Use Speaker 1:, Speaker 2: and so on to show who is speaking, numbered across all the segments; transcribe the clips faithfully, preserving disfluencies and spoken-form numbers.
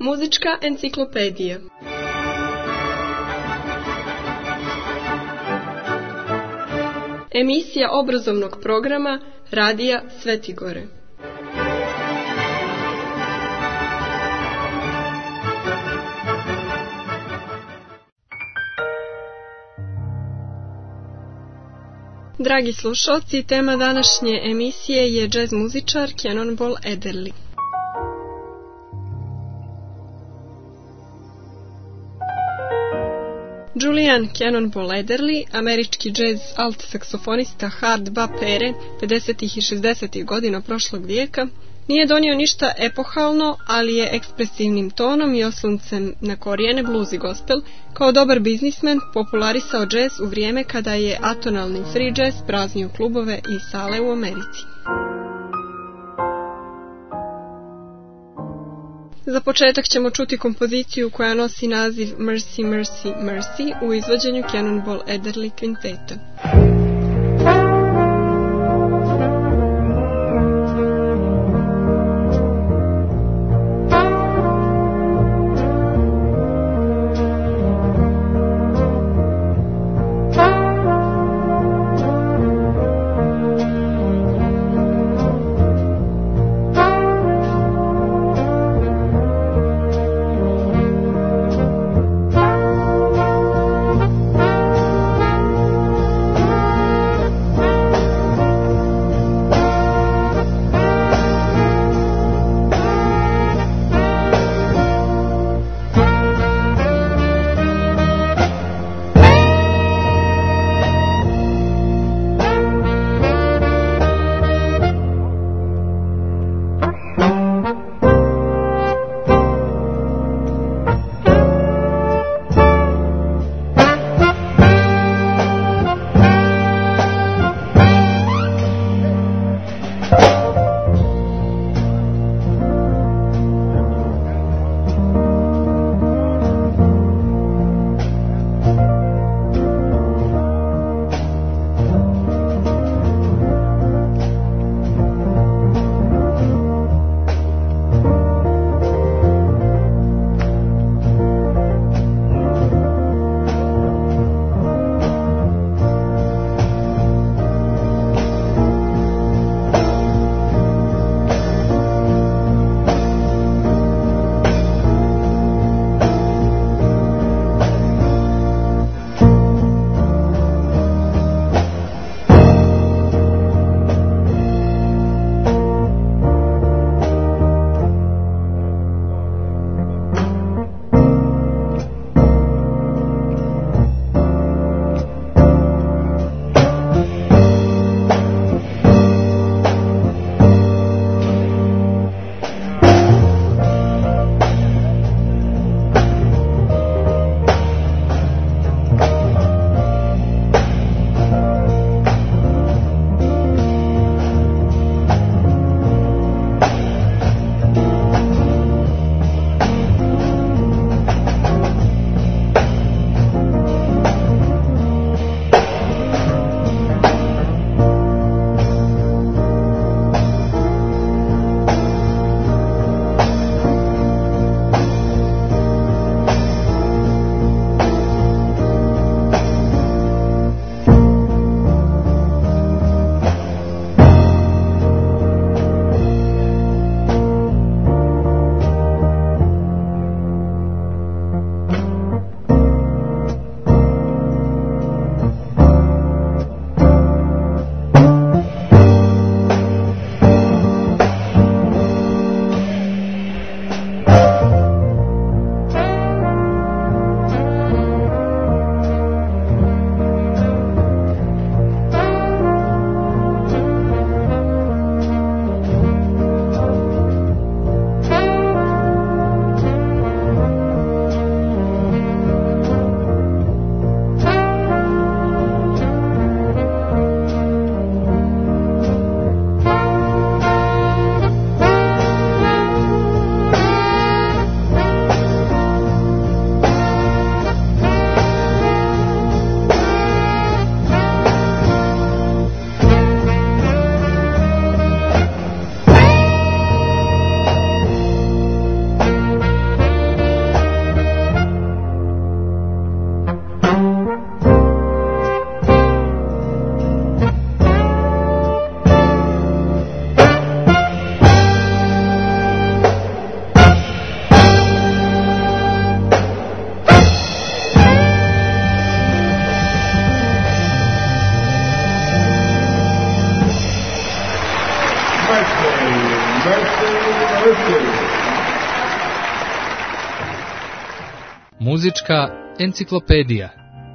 Speaker 1: Muzička enciklopedija. Emisija obrazovnog programa Radija Svetigore. Dragi slušalci, tema današnje emisije je džez muzičar Cannonball Adderley. Julian Cannonball Adderley, američki džez alt-saksofonista hard bop ere pedesetih i šezdesetih godina prošlog vijeka, nije donio ništa epohalno, ali je ekspresivnim tonom i osloncem na korijene blues i gospel, kao dobar biznismen, popularisao džez u vrijeme kada je atonalni free jazz praznio klubove i sale u Americi. Za početak ćemo čuti kompoziciju koja nosi naziv Mercy, Mercy, Mercy u izvođenju Cannonball Adderley kvinteta.
Speaker 2: Thank Muzička enciklopedija.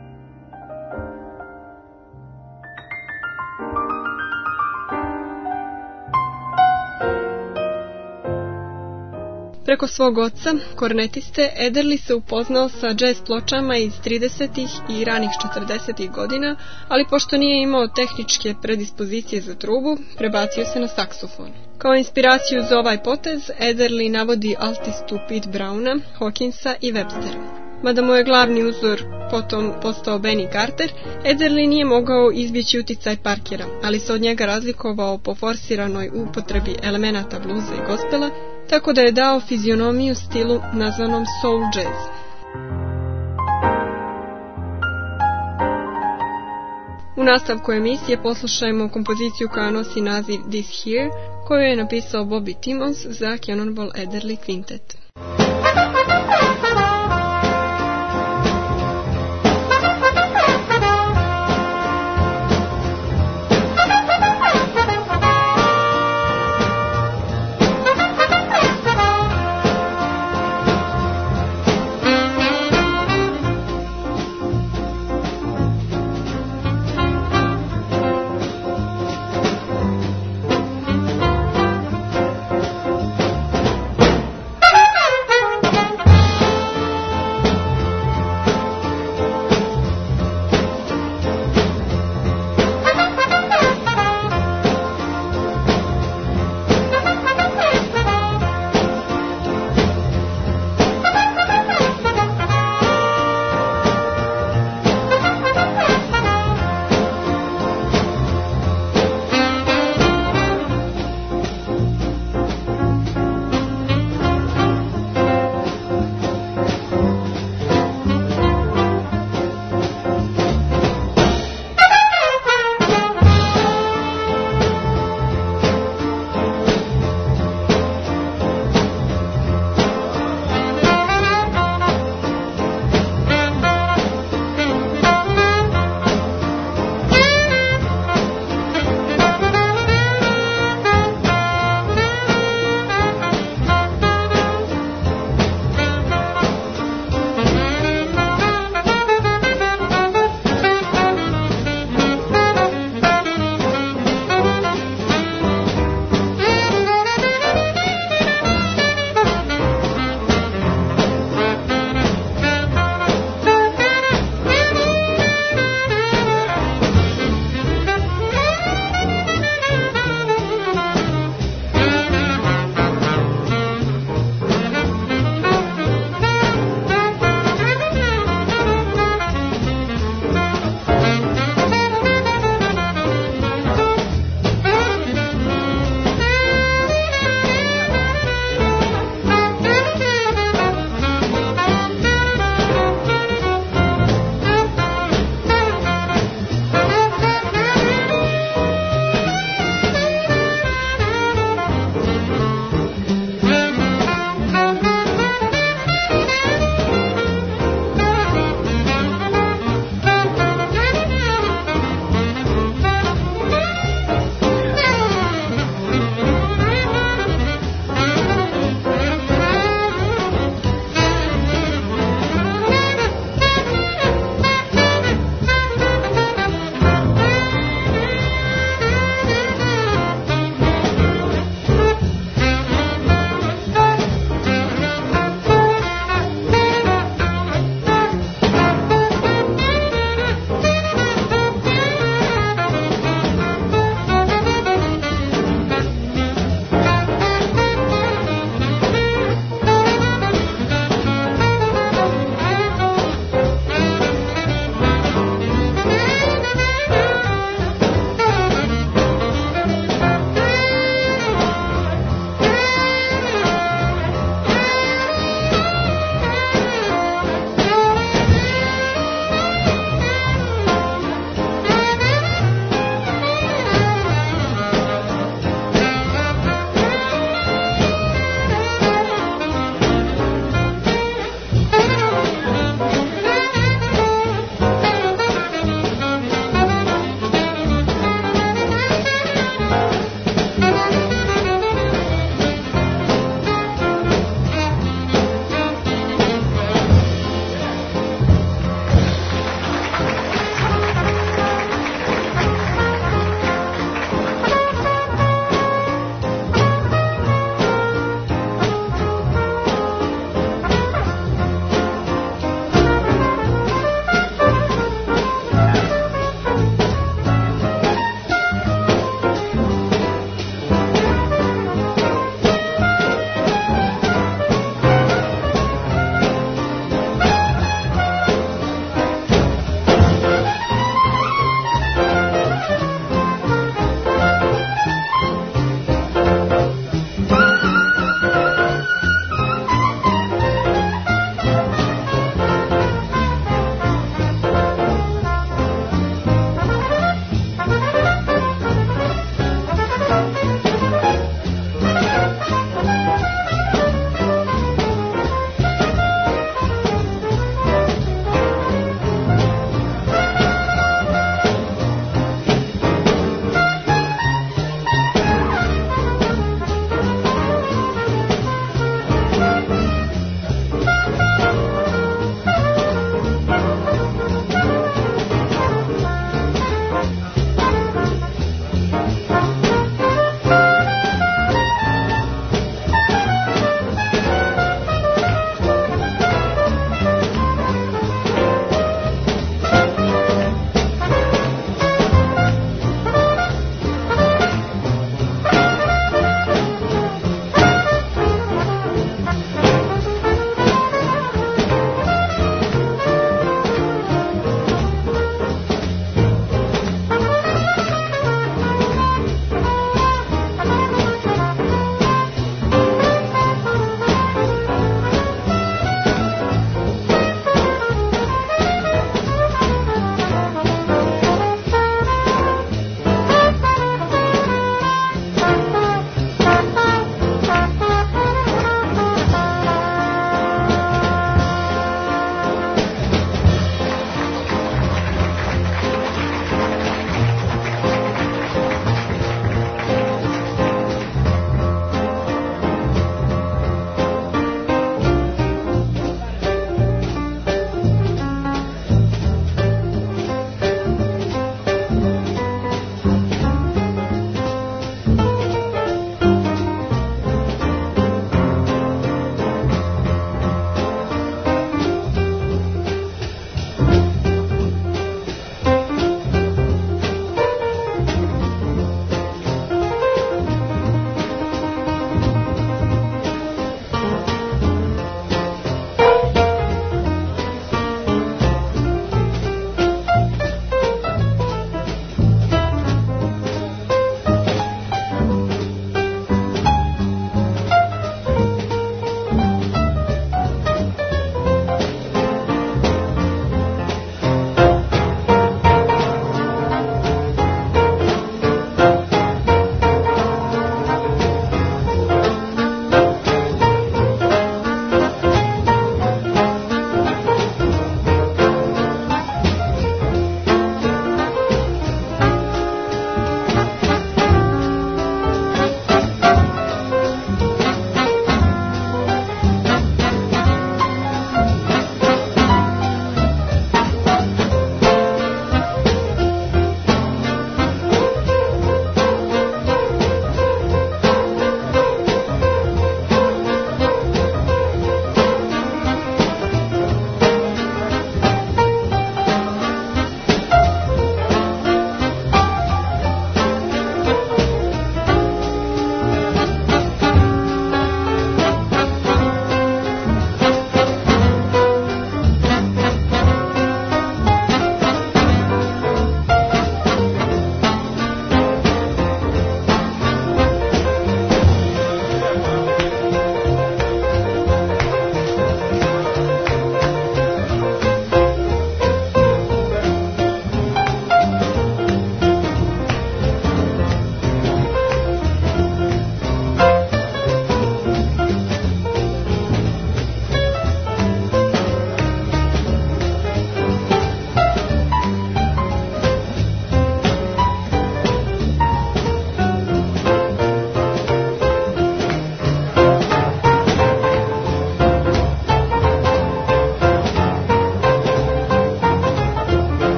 Speaker 1: Preko svog oca, kornetiste, Ederli se upoznao sa džez pločama iz tridesetih i ranih četrdesetih godina, ali pošto nije imao tehničke predispozicije za trubu, prebacio se na saksofon. Kao inspiraciju za ovaj potez, Ederli navodi altistu Pete Browna, Hawkinsa i Webstera. Mada mu je glavni uzor potom postao Benny Carter, Ederli nije mogao izbjeći uticaj Parkera, ali se od njega razlikovao po forsiranoj upotrebi elemenata bluza i gospela, tako da je dao fizionomiju stilu nazvanom soul jazz. U nastavku emisije poslušajmo kompoziciju koja nosi naziv This Here, koju je napisao Bobby Timmons za Cannonball Adderley Quintet.
Speaker 3: Thank you.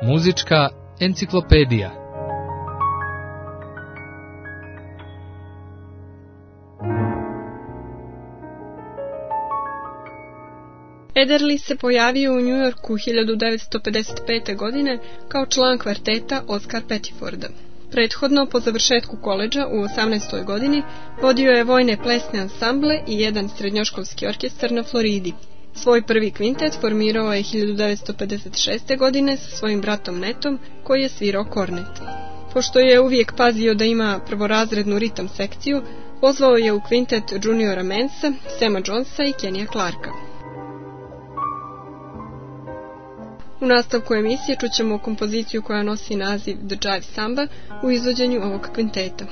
Speaker 2: Muzička enciklopedija.
Speaker 1: Ederly se pojavio u Njujorku hiljadu devetsto pedeset pete. godine kao član kvarteta Oscar Pettiforda. Prethodno, po završetku koledža u osamnaestoj. godini, vodio je vojne plesne ansamble i jedan srednjoškolski orkestar na Floridi. Svoj prvi kvintet formirao je hiljadu devetsto pedeset šeste. godine sa svojim bratom Netom, koji je svirao kornet. Pošto je uvijek pazio da ima prvorazrednu ritam sekciju, pozvao je u kvintet Juniora Mansa, Sama Jonesa i Kenija Clarka. U nastavku emisije čućemo kompoziciju koja nosi naziv The Jive Samba u izvođenju ovog kvinteta.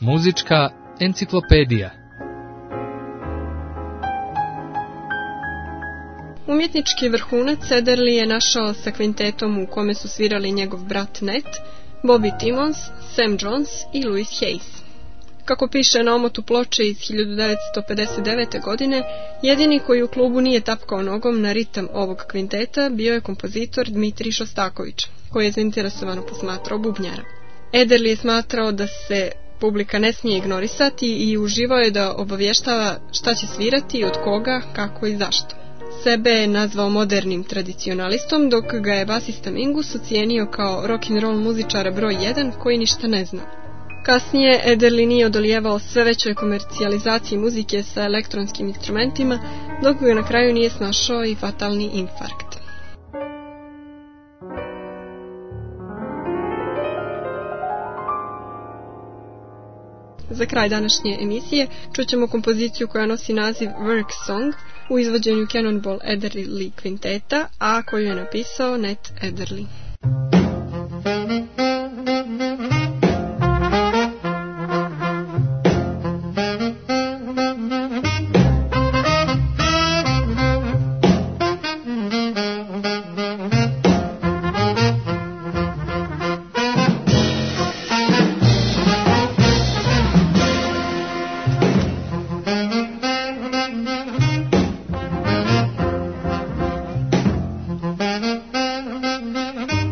Speaker 2: Muzička enciklopedija.
Speaker 1: Umjetnički vrhunac Ederly je našao sa kvintetom u kome su svirali njegov brat Ned, Bobby Timmons, Sam Jones i Louis Hayes. Kako piše na omotu ploče iz hiljadu devetsto pedeset devete. godine, jedini koji u klubu nije tapkao nogom na ritam ovog kvinteta bio je kompozitor Dmitrij Šostaković, koji je zainteresovano posmatrao bubnjara. Ederly je smatrao da se publika ne smije ignorisati i uživao je da obavještava šta će svirati, od koga, kako i zašto. Sebe je nazvao modernim tradicionalistom, dok ga je basista Mingus ocijenio kao rock'n'roll muzičara broj jedan koji ništa ne zna. Kasnije Ederly nije odolijevao sve većoj komercijalizaciji muzike sa elektronskim instrumentima, dok ga na kraju nije snašao i fatalni infarkt. Za kraj današnje emisije čućemo kompoziciju koja nosi naziv Work Song u izvođenju Cannonball Adderley kvinteta, a koju je napisao Ned Adderley.
Speaker 3: Thank you.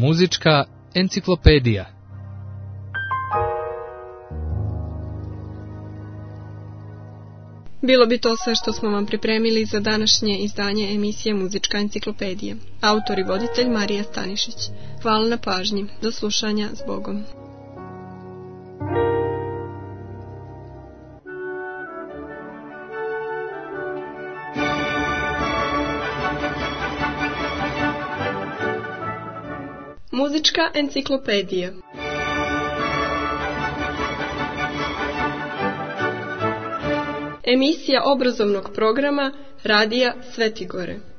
Speaker 2: Muzička enciklopedija.
Speaker 1: Bilo bi to sve što smo vam pripremili za današnje izdanje emisije Muzička enciklopedija. Autor i voditelj Marija Stanišić. Hvala na pažnji. Do slušanja, s Bogom. Muzička enciklopedija. Emisija obrazovnog programa Radija Svetigore.